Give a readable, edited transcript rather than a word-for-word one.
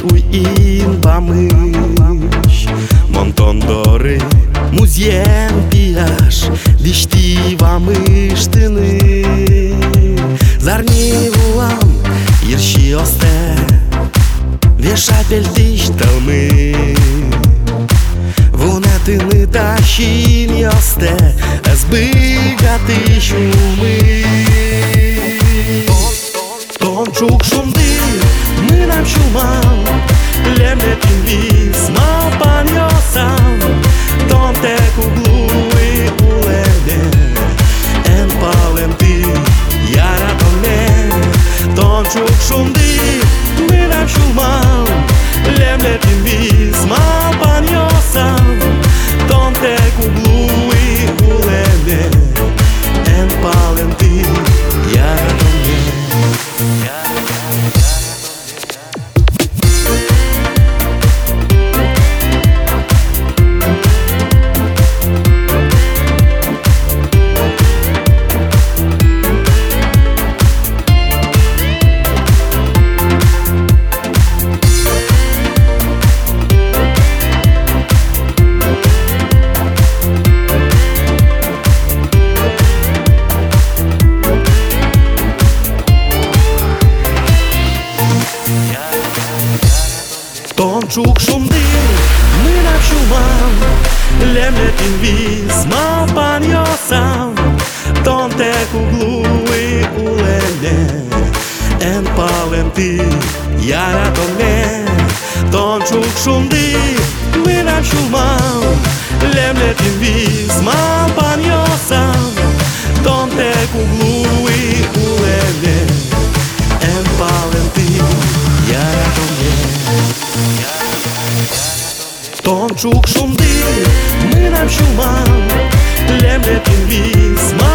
uin pamâși Montondore, muzien piaș Diști vamâștână Zarnivuam, irși oste Veșa peltiști tălmâ Vunătână tașini oste Zbâgată șumă Tomciuc șumdi, mânam șumam Lemne prin vis, mă paniosam Tomte cu glui ulene En palenti, iara tomne Tomciuc șumdi, mânam șumam Lemne prin vis, mă paniosam Tomte cu glui ulene En palenti, iara tomne Tomciuc șumdi, mâna șumam Lemne din vis, mă paniosam Tomte cu glui ulene En palenti, iara tomne Tomciuc șumdi, mâna șumam Lemne din vis, mă paniosam Tomte cu glui ulene En palenti, iara tomne Tomciuc șumdi, mânam șumam Lemne din vis,